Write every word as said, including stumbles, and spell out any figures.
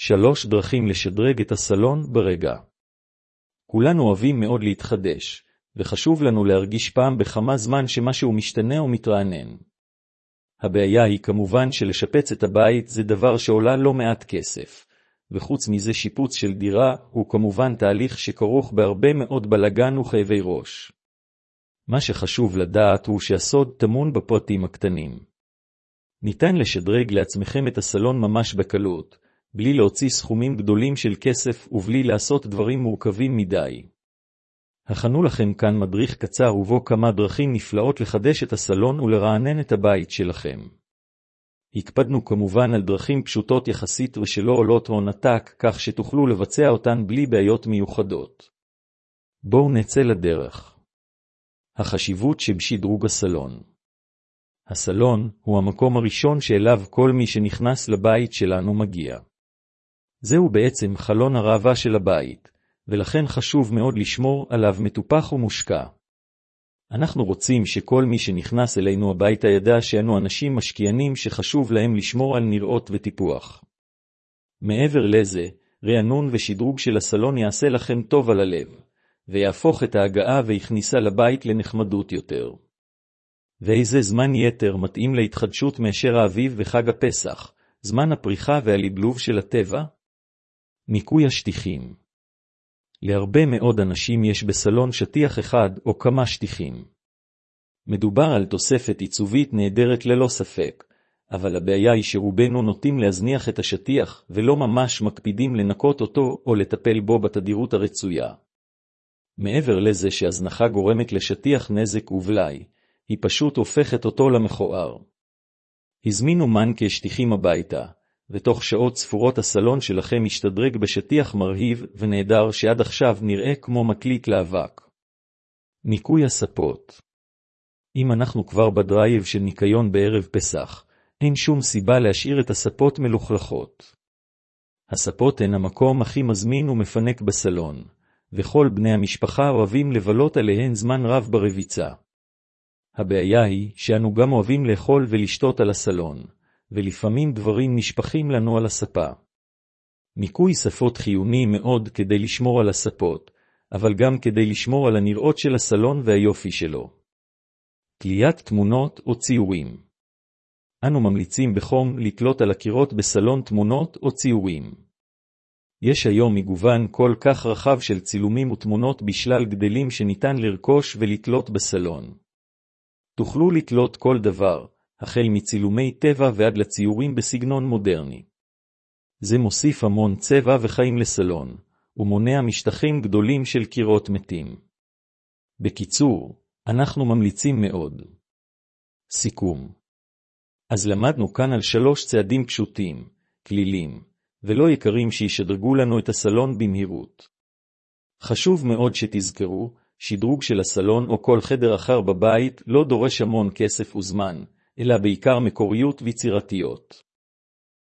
שלוש דרכים לשדרג את הסלון ברגע. כולנו אוהבים מאוד להתחדש, וחשוב לנו להרגיש פעם בכמה זמן שמשהו משתנה או מתרענן. הבעיה היא כמובן שלשפץ את הבית זה דבר שעולה לא מעט כסף, וחוץ מזה שיפוץ של דירה הוא כמובן תהליך שכרוך בהרבה מאוד בלגן וכאבי ראש. מה שחשוב לדעת הוא שהסוד טמון בפרטים הקטנים. ניתן לשדרג לעצמכם את הסלון ממש בקלות, בלי להוציא סכומים גדולים של כסף ובלי לעשות דברים מורכבים מדי. הכנו לכם כאן מדריך קצר ובו כמה דרכים נפלאות לחדש את הסלון ולרענן את הבית שלכם. הקפדנו כמובן על דרכים פשוטות יחסית ושלא עולות הון עתק, כך שתוכלו לבצע אותן בלי בעיות מיוחדות. בואו נצא לדרך. החשיבות שבשדרוג הסלון. הסלון הוא המקום הראשון שאליו כל מי שנכנס לבית שלנו מגיע. זהו בעצם חלון הראווה של הבית, ולכן חשוב מאוד לשמור עליו מטופח ומושקע. אנחנו רוצים שכל מי שנכנס אלינו הביתה ידע שאנו אנשים משקיענים שחשוב להם לשמור על נראות וטיפוח. מעבר לזה, רענון ושדרוג של הסלון יעשה לכם טוב על הלב, ויהפוך את ההגעה והכניסה לבית לנחמדות יותר. ואיזה זמן יתר מתאים להתחדשות מאשר האביב וחג הפסח, זמן הפריחה והלבלוב של הטבע? ניקוי השטיחים. להרבה מאוד אנשים יש בסלון שטיח אחד או כמה שטיחים. מדובר על תוספת עיצובית נהדרת ללא ספק, אבל הבעיה היא שרובנו נוטים להזניח את השטיח ולא ממש מקפידים לנקות אותו או לטפל בו בתדירות הרצויה. מעבר לזה שהזנחה גורמת לשטיח נזק ובלאי, היא פשוט הופכת אותו למכוער. הזמינו מנקה שטיחים הביתה, ותוך שעות ספורות הסלון שלכם ישתדרג בשטיח מרהיב ונהדר שעד עכשיו נראה כמו מקליט לאבק. ניקוי הספות. אם אנחנו כבר בדרייב של ניקיון בערב פסח, אין שום סיבה להשאיר את הספות מלוכלכות. הספות הן המקום הכי מזמין ומפנק בסלון, וכל בני המשפחה אוהבים לבלות עליהן זמן רב ברביצה. הבעיה היא שאנו גם אוהבים לאכול ולשתות על הסלון, ולפעמים דברים נשפכים לנו על הספה. ניקוי ספות חיוני מאוד כדי לשמור על הספות, אבל גם כדי לשמור על הנראות של הסלון והיופי שלו. תליית תמונות או ציורים. אנו ממליצים בחום לתלות על הקירות בסלון תמונות או ציורים. יש היום מגוון כל כך רחב של צילומים ותמונות בשלל גדלים שניתן לרכוש ולתלות בסלון. תוכלו לתלות כל דבר, החל מצילומי טבע ועד לציורים בסגנון מודרני. זה מוסיף המון צבע וחיים לסלון, ומונע משטחים גדולים של קירות מתים. בקיצור, אנחנו ממליצים מאוד. סיכום. אז למדנו כאן על שלוש צעדים פשוטים, כלילים, ולא יקרים שישדרגו לנו את הסלון במהירות. חשוב מאוד שתזכרו, שדרוג של הסלון או כל חדר אחר בבית לא דורש המון כסף וזמן, אלא בעיקר מקוריות ויצירתיות.